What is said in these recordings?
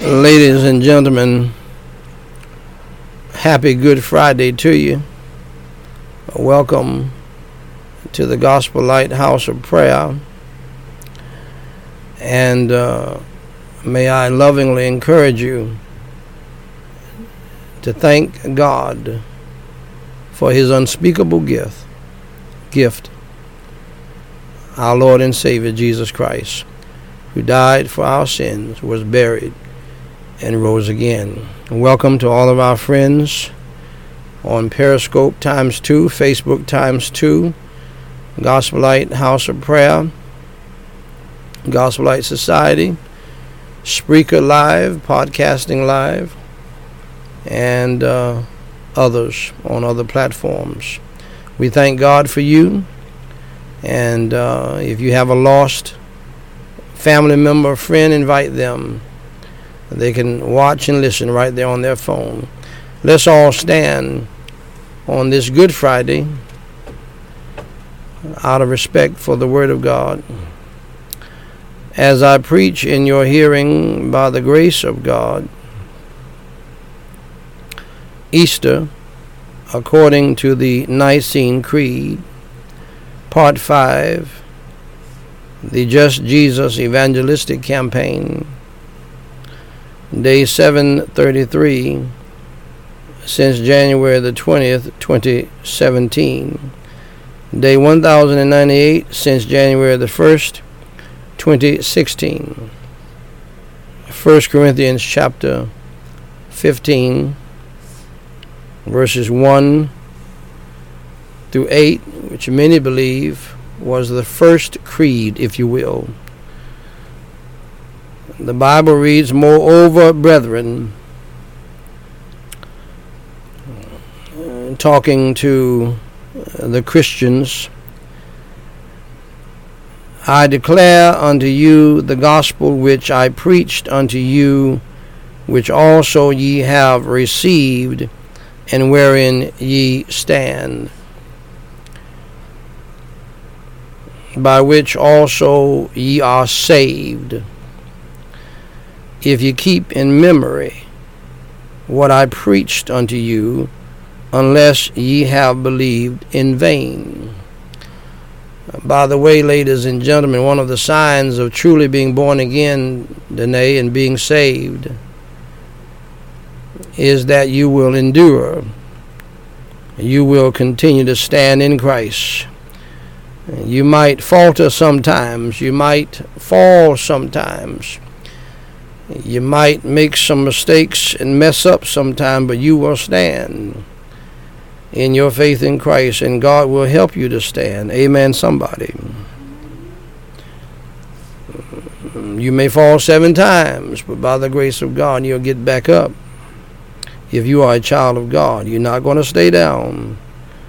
Ladies and gentlemen, happy Good Friday to you. Welcome to the Gospel Light House of Prayer. And may I lovingly encourage you to thank God for his unspeakable gift, our Lord and Savior Jesus Christ, who died for our sins, was buried, and rose again. Welcome to all of our friends on Periscope ×2, Facebook ×2, Gospel Light House of Prayer, Gospel Light Society, Spreaker Live, Podcasting Live, and others on other platforms. We thank God for you, and if you have a lost family member or friend, invite them. They can watch and listen right there on their phone. Let's all stand on this Good Friday out of respect for the Word of God. As I preach in your hearing by the grace of God, Easter, according to the Nicene Creed, Part 5, the Just Jesus Evangelistic Campaign, Day 733, since January the 20th, 2017. Day 1098, since January the 1st, 2016. 1 Corinthians chapter 15, verses 1 through 8, which many believe was the first creed, if you will. The Bible reads, "Moreover, brethren," talking to the Christians, "I declare unto you the gospel which I preached unto you, which also ye have received, and wherein ye stand, by which also ye are saved, if ye keep in memory what I preached unto you, unless ye have believed in vain." By the way, ladies and gentlemen, one of the signs of truly being born again, Danae, and being saved, is that you will endure. You will continue to stand in Christ. You might falter sometimes. You might fall sometimes. You might make some mistakes and mess up sometime, but you will stand in your faith in Christ, and God will help you to stand. Amen, somebody. You may fall 7 times, but by the grace of God, you'll get back up. If you are a child of God, you're not going to stay down.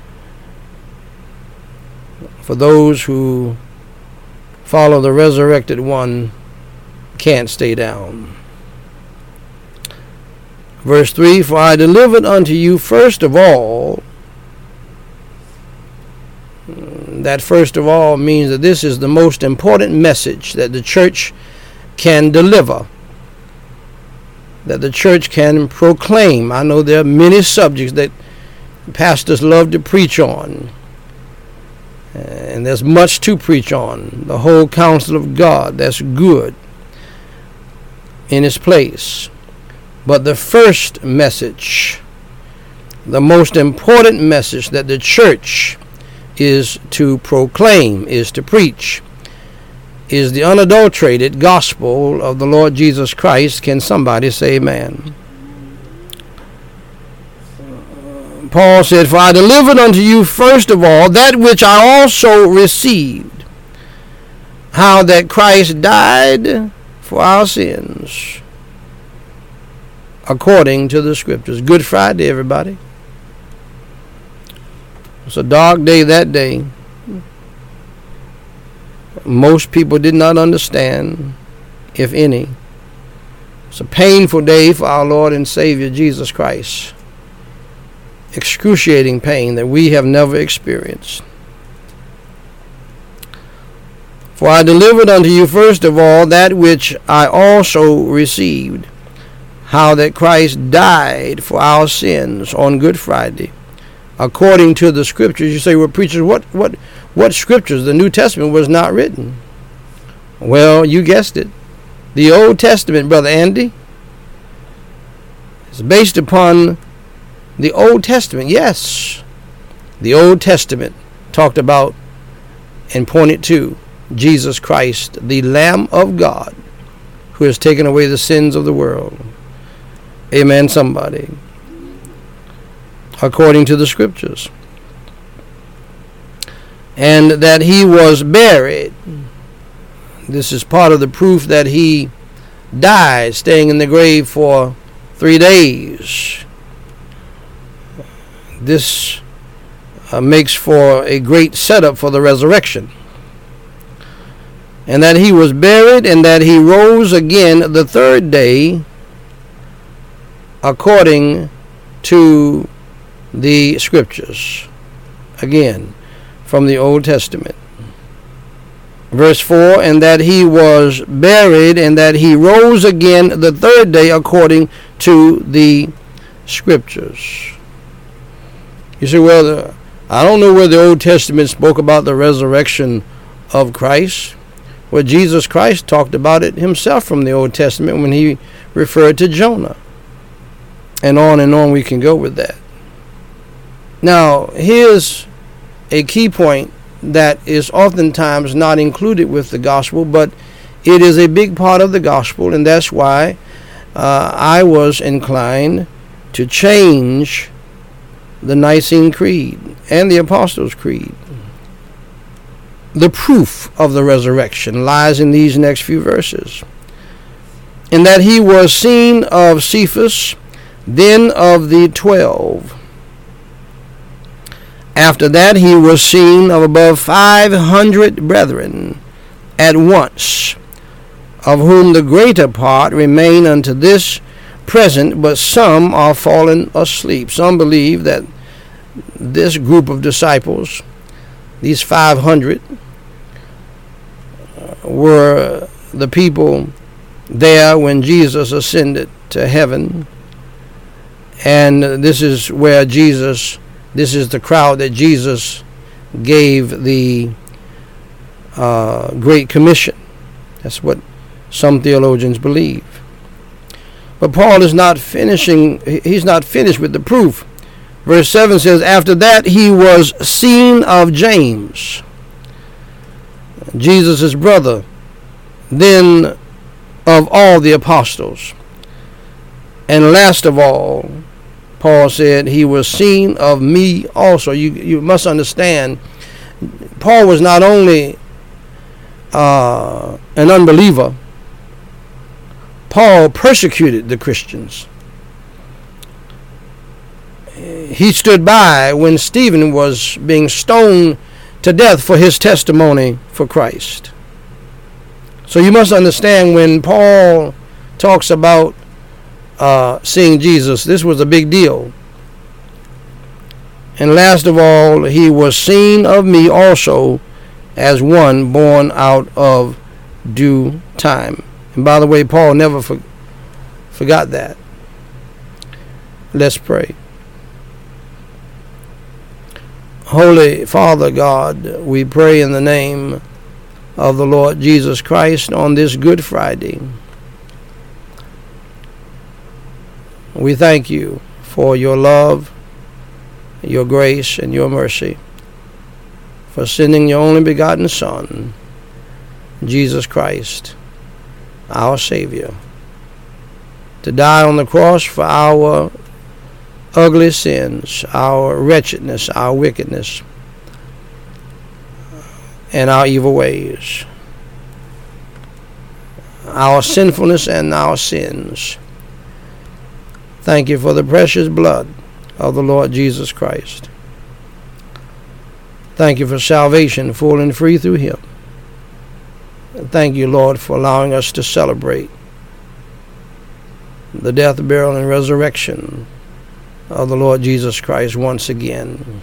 For those who follow the resurrected one, can't stay down. Verse 3, "For I delivered unto you first of all," that first of all means that this is the most important message that the church can deliver, that the church can proclaim. I know there are many subjects that pastors love to preach on, and there's much to preach on. The whole counsel of God, that's good in its place. But the first message, the most important message that the church is to proclaim, is to preach, is the unadulterated gospel of the Lord Jesus Christ. Can somebody say amen? Paul said, "For I delivered unto you first of all that which I also received, how that Christ died for our sins, according to the Scriptures." Good Friday, everybody. It's a dark day that day. Most people did not understand, if any. It's a painful day for our Lord and Savior Jesus Christ. Excruciating pain that we have never experienced. "For I delivered unto you first of all that which I also received, how that Christ died for our sins on Good Friday, according to the Scriptures. You say, well, preachers, what Scriptures? The New Testament was not written. Well, you guessed it. The Old Testament, Brother Andy, is based upon the Old Testament. Yes, the Old Testament talked about and pointed to Jesus Christ, the Lamb of God, who has taken away the sins of the world. Amen, somebody. According to the Scriptures. And that he was buried. This is part of the proof that he died, staying in the grave for 3 days. This makes for a great setup for the resurrection. And that he was buried, and that he rose again the third day, according to the Scriptures. Again, from the Old Testament. Verse 4, and that he was buried, and that he rose again the third day, according to the Scriptures. You say, well, I don't know where the Old Testament spoke about the resurrection of Christ. Well, Jesus Christ talked about it himself from the Old Testament when he referred to Jonah. And on we can go with that. Now, here's a key point that is oftentimes not included with the gospel, but it is a big part of the gospel, and that's why I was inclined to change the Nicene Creed and the Apostles' Creed. The proof of the resurrection lies in these next few verses. In that he was seen of Cephas, then of the 12. After that he was seen of above 500 brethren at once, of whom the greater part remain unto this present, but some are fallen asleep. Some believe that this group of disciples, these 500, were the people there when Jesus ascended to heaven. And this is where this is the crowd that Jesus gave the Great Commission. That's what some theologians believe. But Paul is not finishing, he's not finished with the proof. Verse 7 says, after that he was seen of James, Jesus' brother, then of all the apostles. And last of all, Paul said, he was seen of me also. You must understand, Paul was not only an unbeliever. Paul persecuted the Christians. He stood by when Stephen was being stoned to death for his testimony for Christ. So you must understand, when Paul talks about seeing Jesus, this was a big deal. And last of all, he was seen of me also, as one born out of due time. And by the way, Paul never forgot that. Let's pray. Holy Father God, we pray in the name of the Lord Jesus Christ on this Good Friday. We thank you for your love, your grace, and your mercy, for sending your only begotten Son, Jesus Christ, our Savior, to die on the cross for our ugly sins, our wretchedness, our wickedness, and our evil ways, our sinfulness and our sins. Thank you for the precious blood of the Lord Jesus Christ. Thank you for salvation full and free through him. Thank you, Lord, for allowing us to celebrate the death, burial, and resurrection of the Lord Jesus Christ once again.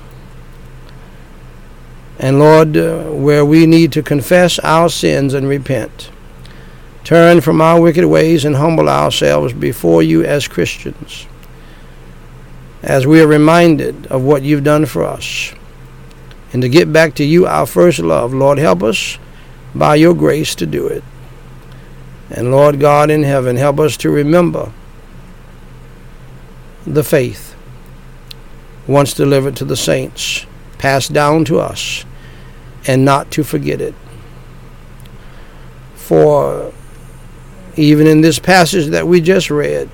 And Lord, where we need to confess our sins and repent, turn from our wicked ways and humble ourselves before you as Christians, as we are reminded of what you've done for us, and to get back to you, our first love. Lord, help us by your grace to do it. And Lord God in heaven, help us to remember the faith once delivered to the saints, passed down to us, and not to forget it. For even in this passage that we just read,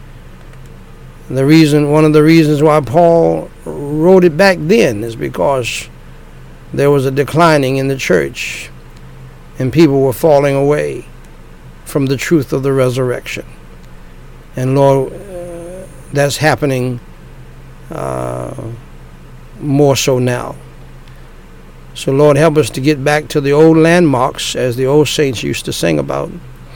one of the reasons why Paul wrote it back then is because there was a declining in the church and people were falling away from the truth of the resurrection. And Lord, that's happening more so now. So Lord, help us to get back to the old landmarks, as the old saints used to sing about,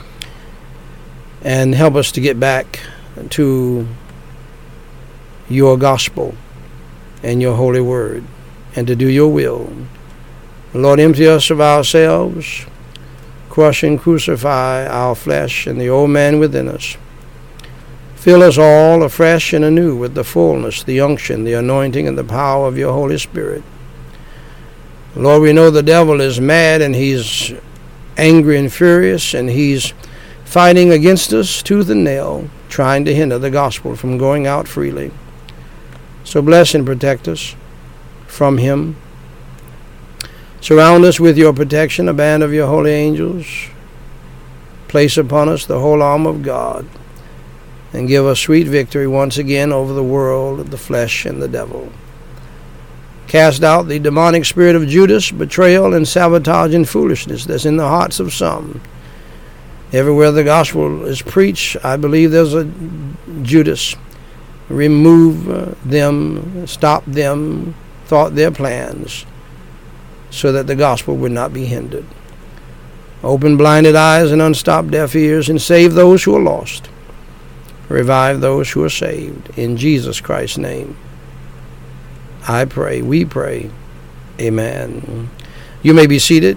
and help us to get back to your gospel and your holy word, and to do your will. Lord, empty us of ourselves, crush and crucify our flesh and the old man within us. Fill us all afresh and anew with the fullness, the unction, the anointing, and the power of your Holy Spirit. Lord, we know the devil is mad, and he's angry and furious, and he's fighting against us tooth and nail, trying to hinder the gospel from going out freely. So bless and protect us from him. Surround us with your protection, a band of your holy angels. Place upon us the whole arm of God, and give us sweet victory once again over the world, the flesh, and the devil. Cast out the demonic spirit of Judas, betrayal, and sabotage and foolishness that's in the hearts of some. Everywhere the gospel is preached, I believe there's a Judas. Remove them, stop them, thwart their plans, so that the gospel would not be hindered. Open blinded eyes and unstop deaf ears, and save those who are lost. Revive those who are saved. In Jesus Christ's name, I pray, we pray. Amen. You may be seated.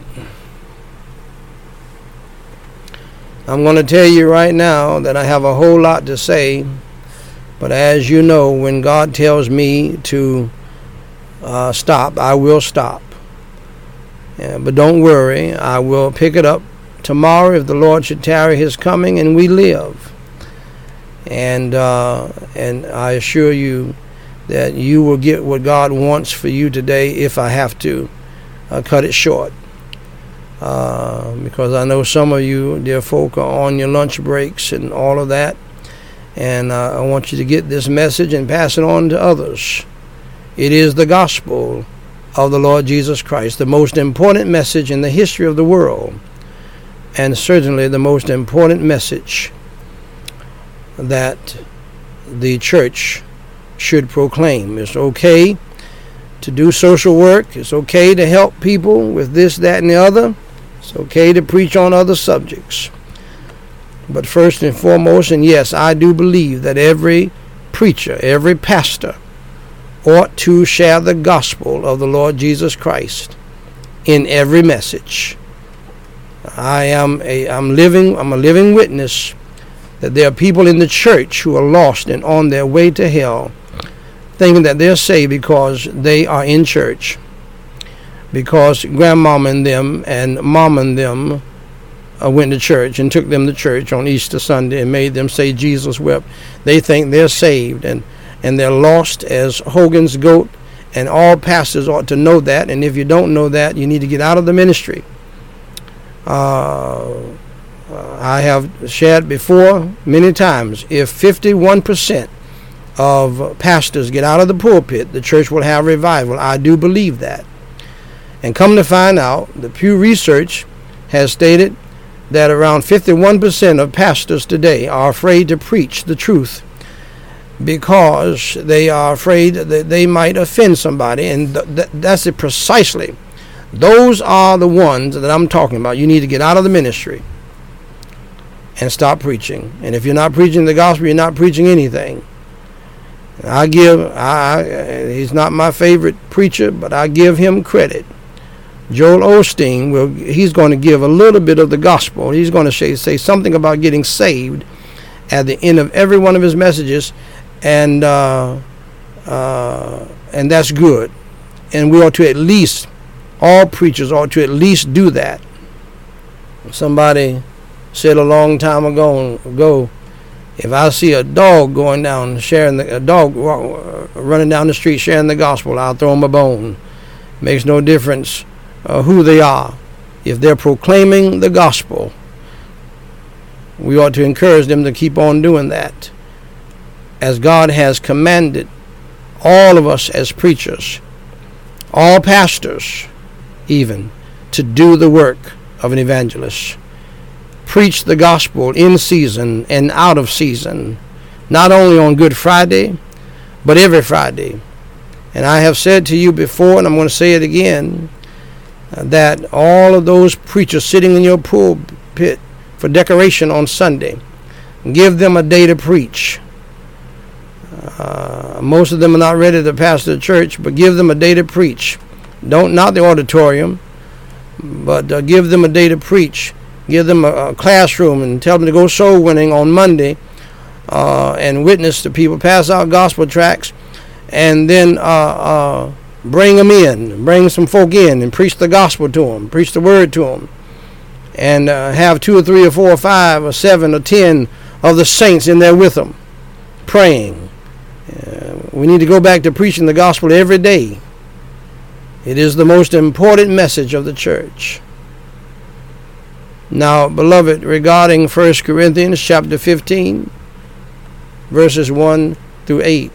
I'm going to tell you right now that I have a whole lot to say, but as you know, when God tells me to stop, I will stop. But don't worry, I will pick it up tomorrow if the Lord should tarry his coming and we live. And I assure you that you will get what God wants for you today if I have to cut it short. Because I know some of you, dear folk, are on your lunch breaks and all of that. And I want you to get this message and pass it on to others. It is the gospel of the Lord Jesus Christ, the most important message in the history of the world, and certainly the most important message that the church should proclaim. It's okay to do social work. It's okay to help people with this, that, and the other. It's okay to preach on other subjects. But first and foremost, and yes, I do believe that every preacher, every pastor ought to share the gospel of the Lord Jesus Christ in every message. I'm a living witness that there are people in the church who are lost and on their way to hell, thinking that they're saved because they are in church, because grandmama and them and mom and them went to church and took them to church on Easter Sunday and made them say Jesus wept. They think they're saved, and they're lost as Hogan's goat, and all pastors ought to know that. And if you don't know that, you need to get out of the ministry. I have shared before many times, if 51% of pastors get out of the pulpit, the church will have revival. I do believe that. And come to find out, the Pew Research has stated that around 51% of pastors today are afraid to preach the truth because they are afraid that they might offend somebody. And that's it precisely. Those are the ones that I'm talking about. You need to get out of the ministry and stop preaching. And if you're not preaching the gospel, you're not preaching anything. He's not my favorite preacher, but I give him credit. Joel Osteen, he's going to give a little bit of the gospel. He's going to say something about getting saved at the end of every one of his messages, and that's good. And we ought to at least, all preachers ought to at least do that. Somebody said a long time ago, if I see a dog running down the street sharing the gospel, I'll throw him a bone. Makes no difference who they are. If they're proclaiming the gospel, we ought to encourage them to keep on doing that, as God has commanded all of us as preachers, all pastors even, to do the work of an evangelist. Preach the gospel in season and out of season, not only on Good Friday, but every Friday. And I have said to you before, and I'm going to say it again, that all of those preachers sitting in your pulpit for decoration on Sunday, give them a day to preach. Most of them are not ready to pastor the church, but give them a day to preach. Not the auditorium, but give them a day to preach. Give them a classroom and tell them to go soul winning on Monday and witness to people, pass out gospel tracts, and then bring them in, bring some folk in and preach the gospel to them, preach the word to them, and have 2 or 3 or 4 or 5 or 7 or 10 of the saints in there with them, praying. We need to go back to preaching the gospel every day. It is the most important message of the church. Now, beloved, regarding 1 Corinthians chapter 15, verses 1 through 8,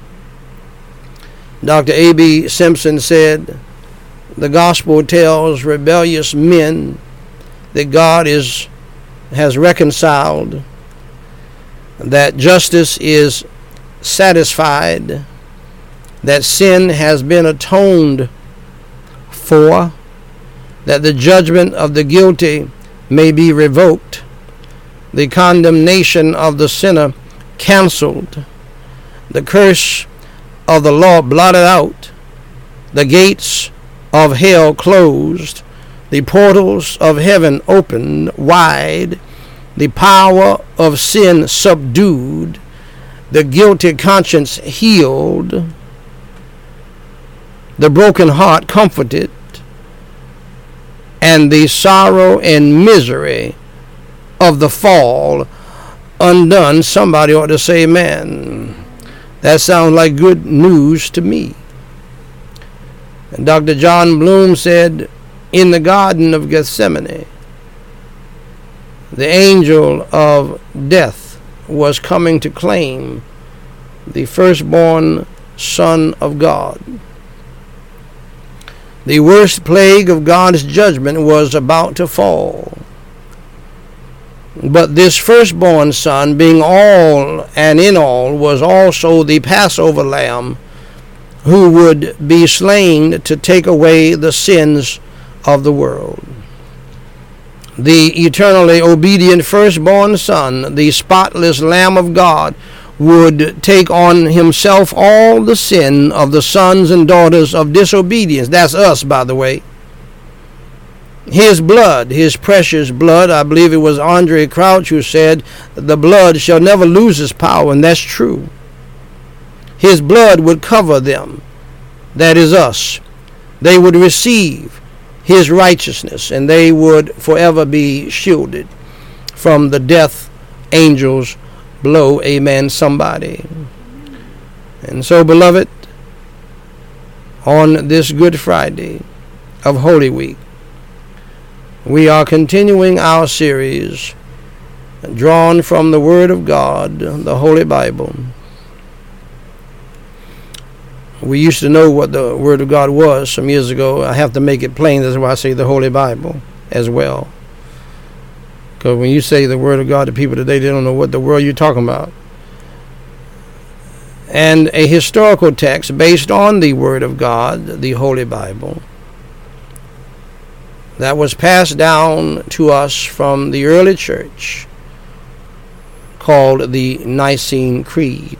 Dr. A.B. Simpson said, the gospel tells rebellious men that God has reconciled, that justice is satisfied, that sin has been atoned for, that the judgment of the guilty may be revoked, the condemnation of the sinner canceled, the curse of the law blotted out, the gates of hell closed, the portals of heaven opened wide, the power of sin subdued, the guilty conscience healed, the broken heart comforted, and the sorrow and misery of the fall undone. Somebody ought to say amen. That sounds like good news to me. And Dr. John Bloom said, in the Garden of Gethsemane, the angel of death was coming to claim the firstborn Son of God. The worst plague of God's judgment was about to fall. But this firstborn son, being all and in all, was also the Passover lamb who would be slain to take away the sins of the world. The eternally obedient firstborn son, the spotless Lamb of God, would take on himself all the sin of the sons and daughters of disobedience. That's us, by the way. His blood, his precious blood, I believe it was Andre Crouch who said, the blood shall never lose its power, and that's true. His blood would cover them, that is us. They would receive his righteousness, and they would forever be shielded from the death angel's blow. Amen, somebody. And so, beloved, on this Good Friday of Holy Week, we are continuing our series drawn from the Word of God, the Holy Bible. We used to know what the Word of God was some years ago. I have to make it plain. That's why I say the Holy Bible as well. Because when you say the Word of God to people today, they don't know what the world you're talking about. And a historical text based on the Word of God, the Holy Bible, that was passed down to us from the early church, called the Nicene Creed.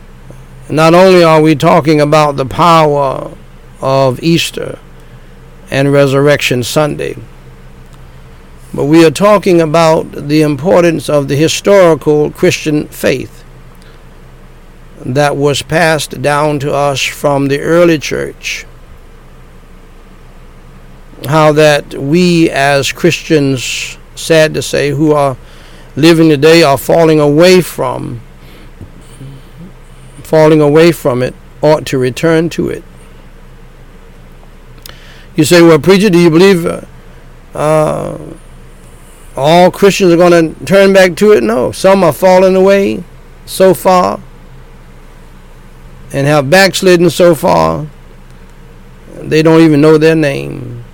Not only are we talking about the power of Easter and Resurrection Sunday. But we are talking about the importance of the historical Christian faith that was passed down to us from the early church. How that we as Christians, sad to say, who are living today are falling away from it, ought to return to it. You say, well, preacher, do you believe all Christians are going to turn back to it? No. Some are falling away so far and have backslidden so far they don't even know their name.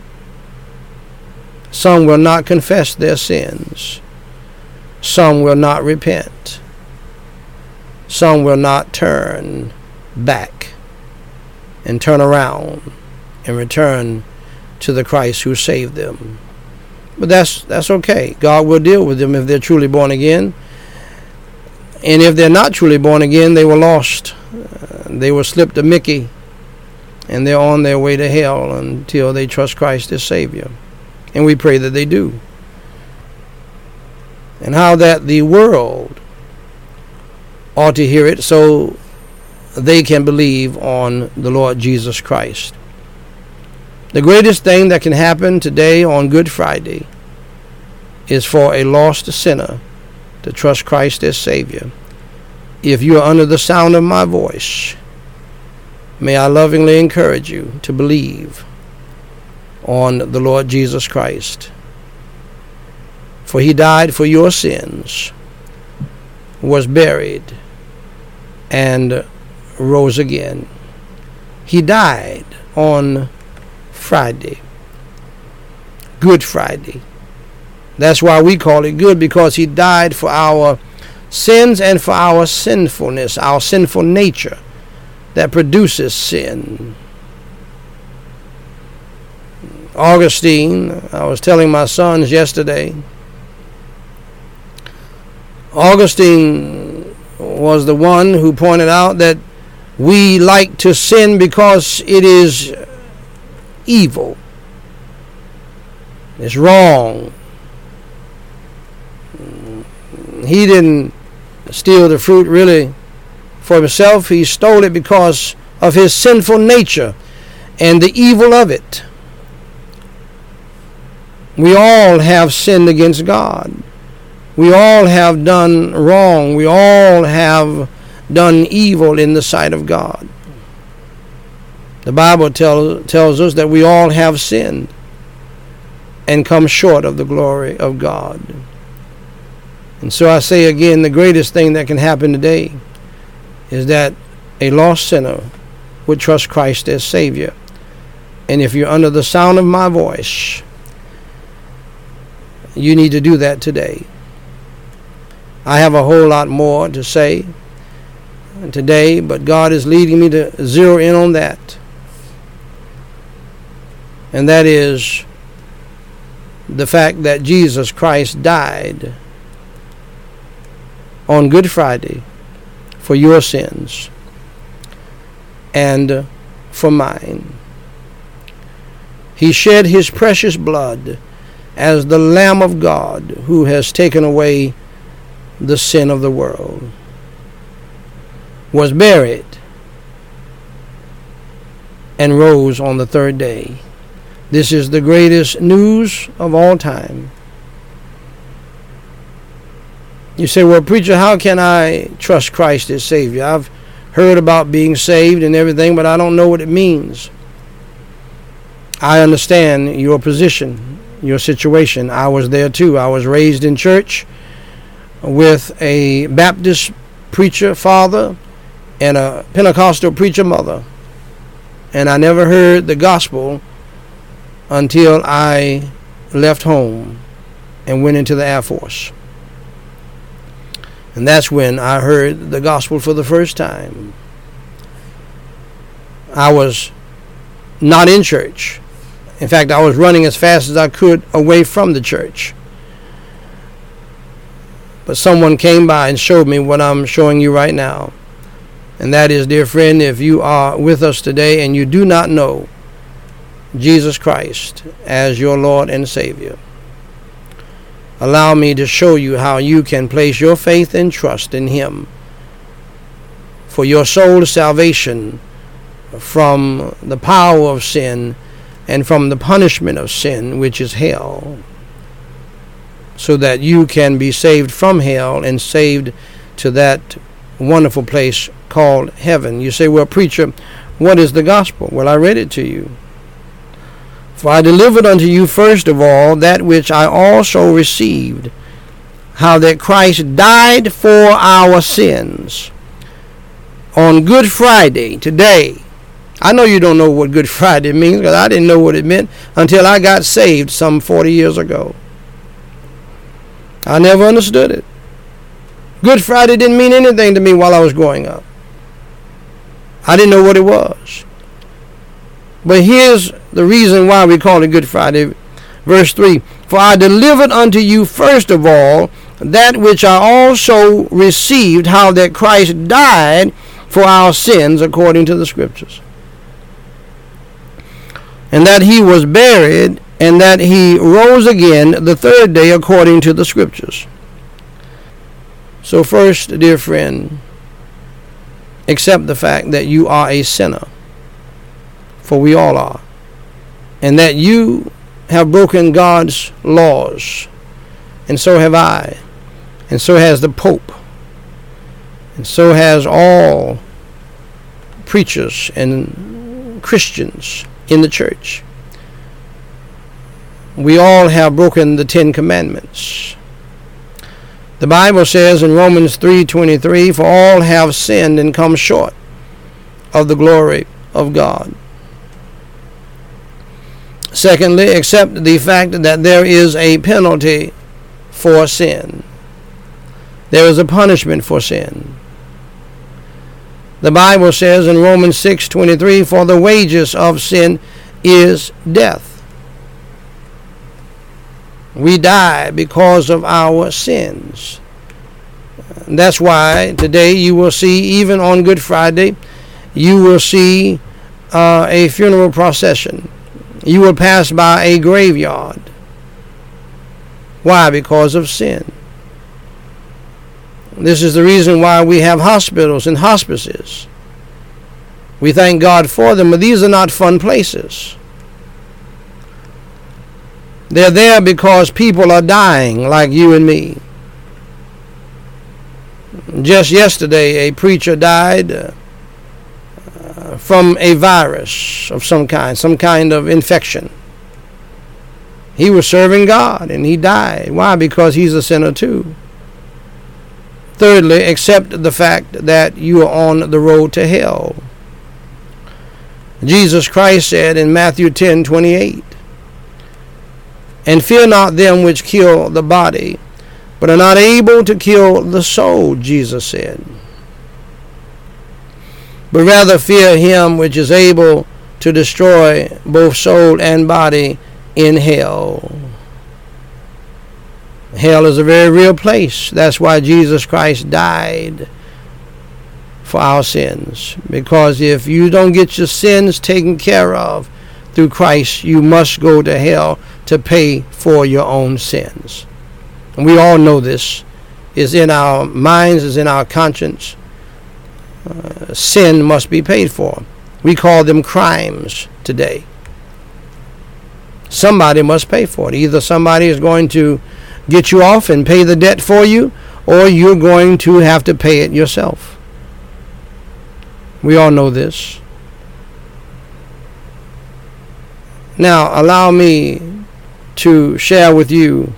Some will not confess their sins. Some will not repent. Some will not turn back and turn around and return to the Christ who saved them. But that's okay. God will deal with them if they're truly born again. And if they're not truly born again, they were lost. They were slipped a Mickey, and they're on their way to hell until they trust Christ as Savior. And we pray that they do. And how that the world ought to hear it so they can believe on the Lord Jesus Christ. The greatest thing that can happen today on Good Friday is for a lost sinner to trust Christ as Savior. If you are under the sound of my voice, may I lovingly encourage you to believe on the Lord Jesus Christ. For he died for your sins, was buried, and rose again. He died on Friday, Good Friday. That's why we call it good, because he died for our sins and for our sinfulness, our sinful nature that produces sin. Augustine, I was telling my sons yesterday, Augustine was the one who pointed out that we like to sin because it is evil. It's wrong. He didn't steal the fruit really for himself. He stole it because of his sinful nature and the evil of it. We all have sinned against God. We all have done wrong. We all have done evil in the sight of God. The Bible tells us that we all have sinned and come short of the glory of God. And so I say again, the greatest thing that can happen today is that a lost sinner would trust Christ as Savior. And if you're under the sound of my voice, you need to do that today. I have a whole lot more to say today, but God is leading me to zero in on that. And that is the fact that Jesus Christ died on Good Friday for your sins and for mine. He shed his precious blood as the Lamb of God who has taken away the sin of the world, was buried, and rose on the third day. This is the greatest news of all time. You say, well, preacher, how can I trust Christ as Savior? I've heard about being saved and everything, but I don't know what it means. I understand your position, your situation. I was there too. I was raised in church with a Baptist preacher father and a Pentecostal preacher mother. And I never heard the gospel until I left home and went into the Air Force. And that's when I heard the gospel for the first time. I was not in church. In fact, I was running as fast as I could away from the church. But someone came by and showed me what I'm showing you right now. And that is, dear friend, if you are with us today and you do not know Jesus Christ as your Lord and Savior. Allow me to show you how you can place your faith and trust in Him for your soul's salvation from the power of sin and from the punishment of sin, which is hell, so that you can be saved from hell and saved to that wonderful place called heaven. You say, well, preacher, what is the gospel? Well, I read it to you. For I delivered unto you first of all that which I also received, how that Christ died for our sins on Good Friday, today. I know you don't know what Good Friday means, because I didn't know what it meant until I got saved some 40 years ago. I never understood it. Good Friday didn't mean anything to me while I was growing up. I didn't know what it was. But here's the reason why we call it Good Friday. Verse 3, for I delivered unto you first of all that which I also received, how that Christ died for our sins according to the Scriptures, and that He was buried, and that He rose again the third day according to the Scriptures. So first, dear friend, accept the fact that you are a sinner, for we all are, and that you have broken God's laws, and so have I, and so has the Pope, and so has all preachers and Christians in the church. We all have broken the 10 Commandments. The Bible says in Romans 3:23, for all have sinned and come short of the glory of God. Secondly, accept the fact that there is a penalty for sin. There is a punishment for sin. The Bible says in Romans 6:23, for the wages of sin is death. We die because of our sins. That's why today you will see, even on Good Friday, you will see a funeral procession. You will pass by a graveyard. Why? Because of sin. This is the reason why we have hospitals and hospices. We thank God for them, but these are not fun places. They're there because people are dying like you and me. Just yesterday, a preacher died from a virus of some kind of infection. He was serving God and he died. Why? Because he's a sinner too. Thirdly, accept the fact that you are on the road to hell. Jesus Christ said in Matthew 10:28, and fear not them which kill the body, but are not able to kill the soul, Jesus said. But rather fear him which is able to destroy both soul and body in hell. Hell is a very real place. That's why Jesus Christ died for our sins. Because if you don't get your sins taken care of through Christ, you must go to hell to pay for your own sins. And we all know this. It's in our minds, it's in our conscience. Sin must be paid for. We call them crimes today. Somebody must pay for it. Either somebody is going to get you off and pay the debt for you, or you're going to have to pay it yourself. We all know this. Now, allow me to share with you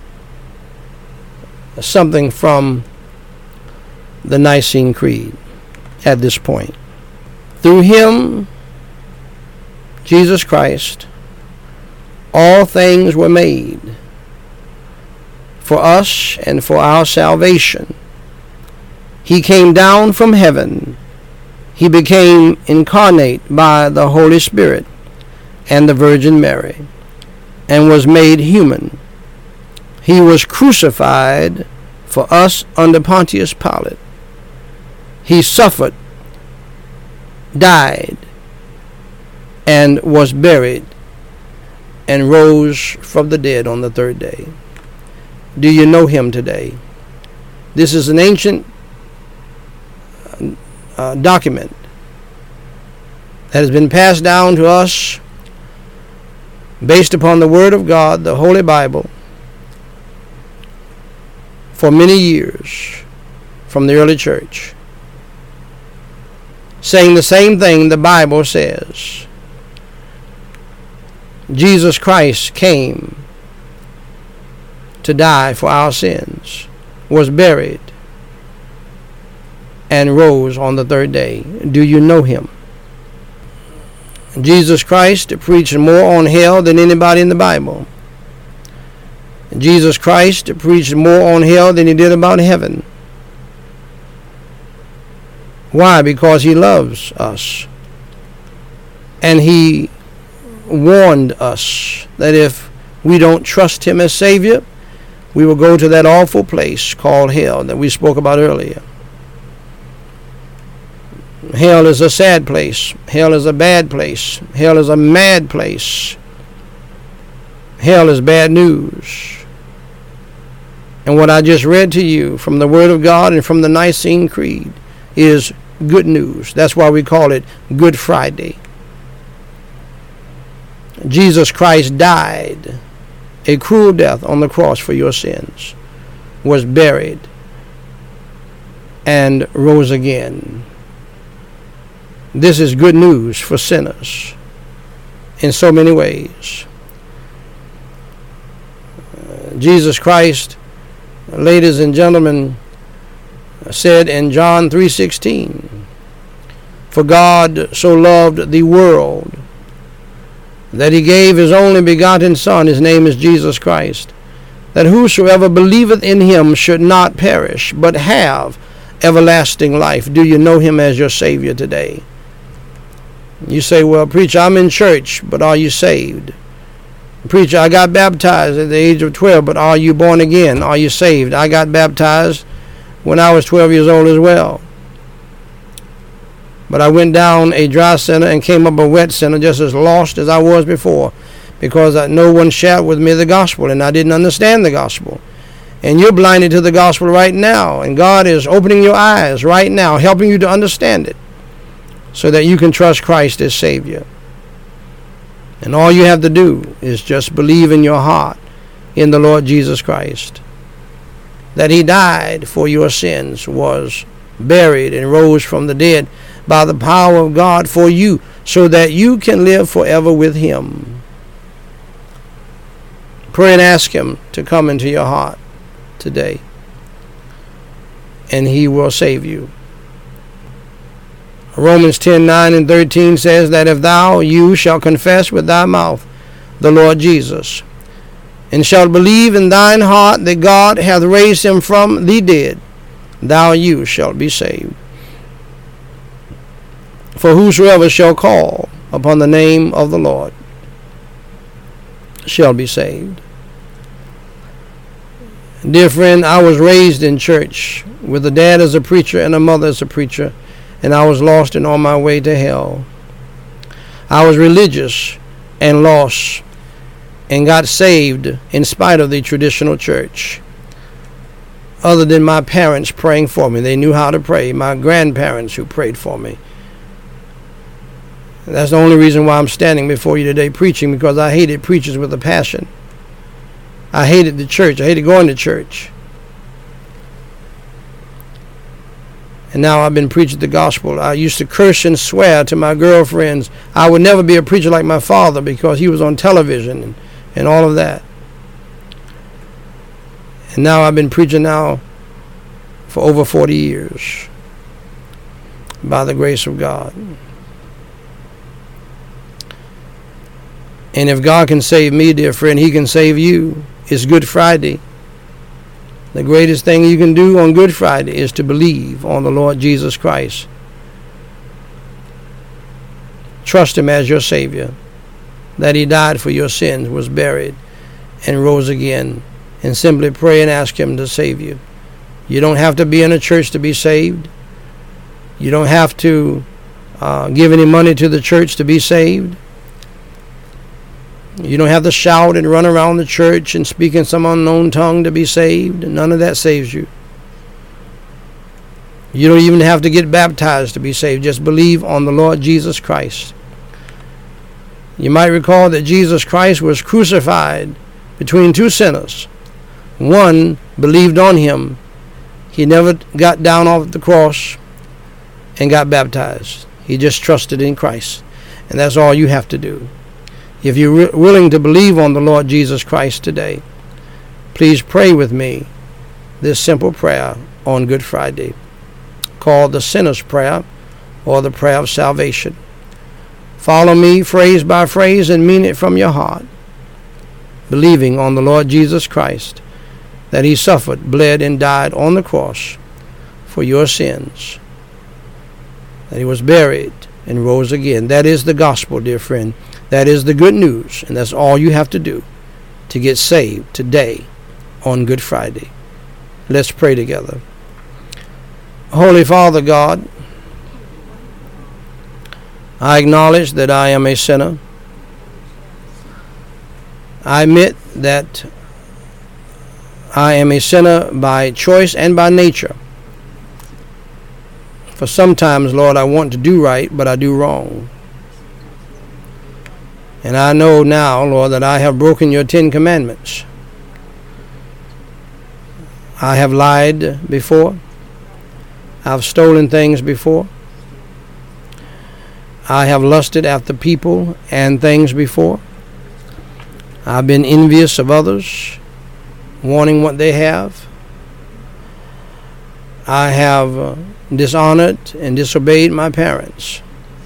something from the Nicene Creed at this point. Through him, Jesus Christ, all things were made for us and for our salvation. He came down from heaven. He became incarnate by the Holy Spirit and the Virgin Mary, and was made human. He was crucified for us under Pontius Pilate. He suffered, died, and was buried and rose from the dead on the third day. Do you know him today? This is an ancient document that has been passed down to us based upon the Word of God, the Holy Bible, for many years from the early church, saying the same thing the Bible says. Jesus Christ came to die for our sins, was buried, and rose on the third day. Do you know him? Jesus Christ preached more on hell than anybody in the Bible. Jesus Christ preached more on hell than he did about heaven. Why? Because he loves us. And he warned us that if we don't trust him as Savior, we will go to that awful place called hell that we spoke about earlier. Hell is a sad place. Hell is a bad place. Hell is a mad place. Hell is bad news. And what I just read to you from the Word of God and from the Nicene Creed is good news. That's why we call it Good Friday. Jesus Christ died a cruel death on the cross for your sins, was buried, and rose again. This is good news for sinners in so many ways. Jesus Christ, ladies and gentlemen, said in John 3:16, "For God so loved the world that he gave his only begotten Son," his name is Jesus Christ, "that whosoever believeth in him should not perish, but have everlasting life." Do you know him as your Savior today? You say, "Well, preacher, I'm in church, but are you saved?" "Preacher, I got baptized at the age of 12, but are you born again? Are you saved?" "I got baptized when I was 12 years old as well. But I went down a dry center and came up a wet center just as lost as I was before, because no one shared with me the gospel, and I didn't understand the gospel." And you're blinded to the gospel right now, and God is opening your eyes right now, helping you to understand it, so that you can trust Christ as Savior. And all you have to do is just believe in your heart in the Lord Jesus Christ, that he died for your sins, was buried, and rose from the dead by the power of God for you, so that you can live forever with him. Pray and ask him to come into your heart today, and he will save you. Romans 10:9 and 13 says that if you shall confess with thy mouth the Lord Jesus, and shalt believe in thine heart that God hath raised him from the dead, you shalt be saved. For whosoever shall call upon the name of the Lord shall be saved. Dear friend, I was raised in church with a dad as a preacher and a mother as a preacher, and I was lost and on my way to hell. I was religious and lost and got saved in spite of the traditional church. Other than my parents praying for me, they knew how to pray, my grandparents who prayed for me. That's the only reason why I'm standing before you today preaching, because I hated preachers with a passion. I hated the church. I hated going to church. And now I've been preaching the gospel. I used to curse and swear to my girlfriends. I would never be a preacher like my father, because he was on television and all of that. And now I've been preaching now for over 40 years by the grace of God. And if God can save me, dear friend, he can save you. It's Good Friday. The greatest thing you can do on Good Friday is to believe on the Lord Jesus Christ. Trust him as your Savior, that he died for your sins, was buried, and rose again. And simply pray and ask him to save you. You don't have to be in a church to be saved. You don't have to give any money to the church to be saved. You don't have to shout and run around the church and speak in some unknown tongue to be saved. None of that saves you. You don't even have to get baptized to be saved. Just believe on the Lord Jesus Christ. You might recall that Jesus Christ was crucified between two sinners. One believed on him. He never got down off the cross and got baptized. He just trusted in Christ. And that's all you have to do. If you're willing to believe on the Lord Jesus Christ today, please pray with me this simple prayer on Good Friday, called the Sinner's Prayer or the Prayer of Salvation. Follow me phrase by phrase and mean it from your heart, believing on the Lord Jesus Christ, that he suffered, bled, and died on the cross for your sins, that he was buried and rose again. That is the gospel, dear friend. That is the good news, and that's all you have to do to get saved today on Good Friday. Let's pray together. Holy Father God, I acknowledge that I am a sinner. I admit that I am a sinner by choice and by nature. For sometimes, Lord, I want to do right, but I do wrong. And I know now, Lord, that I have broken your 10 commandments. I have lied before. I've stolen things before. I have lusted after people and things before. I've been envious of others, wanting what they have. I have dishonored and disobeyed my parents.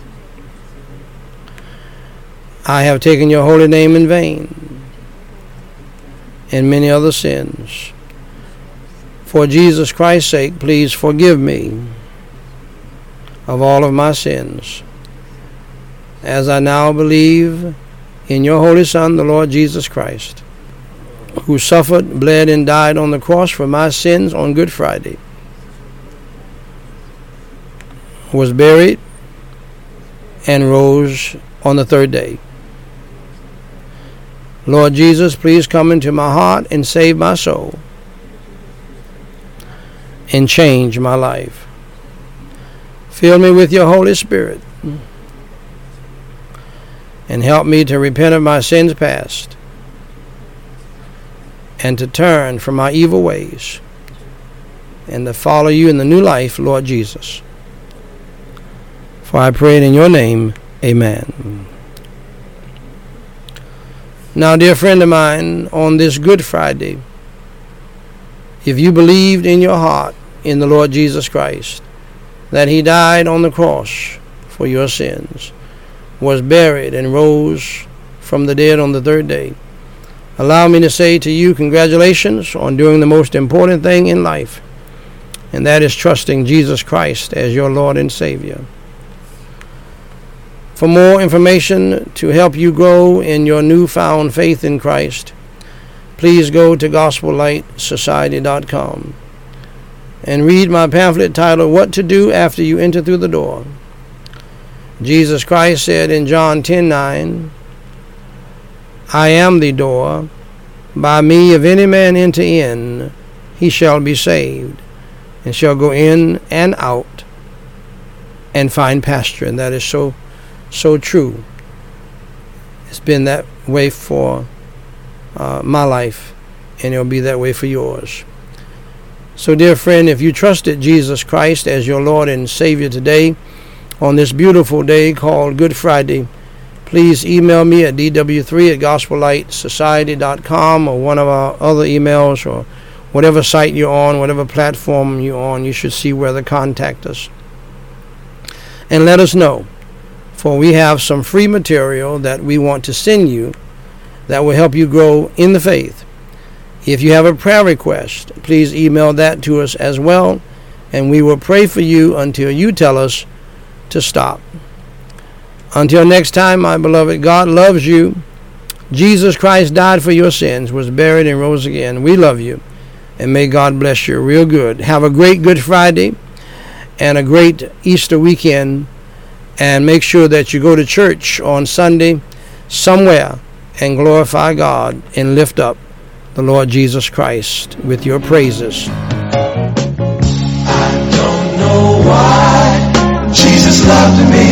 I have taken your holy name in vain, and many other sins. For Jesus Christ's sake, please forgive me of all of my sins, as I now believe in your Holy Son, the Lord Jesus Christ, who suffered, bled, and died on the cross for my sins on Good Friday, was buried, and rose on the third day. Lord Jesus, please come into my heart and save my soul and change my life. Fill me with your Holy Spirit and help me to repent of my sins past and to turn from my evil ways and to follow you in the new life, Lord Jesus. For I pray it in your name, amen. Now, dear friend of mine, on this Good Friday, if you believed in your heart in the Lord Jesus Christ, that he died on the cross for your sins, was buried, and rose from the dead on the third day, allow me to say to you, congratulations on doing the most important thing in life, and that is trusting Jesus Christ as your Lord and Savior. For more information to help you grow in your newfound faith in Christ, please go to GospelLightSociety.com and read my pamphlet titled, What to Do After You Enter Through the Door. Jesus Christ said in John 10:9, I am the door. By me, if any man enter in, he shall be saved, and shall go in and out and find pasture. And that is so true. It's been that way for my life, and it'll be that way for yours. So, dear friend, if you trusted Jesus Christ as your Lord and Savior today, on this beautiful day called Good Friday, please email me at dw3@gospellightsociety.com or one of our other emails, or whatever site you're on, whatever platform you're on. You should see where to contact us. And let us know, for we have some free material that we want to send you that will help you grow in the faith. If you have a prayer request, please email that to us as well, and we will pray for you until you tell us to stop. Until next time, my beloved, God loves you. Jesus Christ died for your sins, was buried, and rose again. We love you, and may God bless you real good. Have a great Good Friday and a great Easter weekend. And make sure that you go to church on Sunday somewhere and glorify God and lift up the Lord Jesus Christ with your praises. I don't know why Jesus loved me.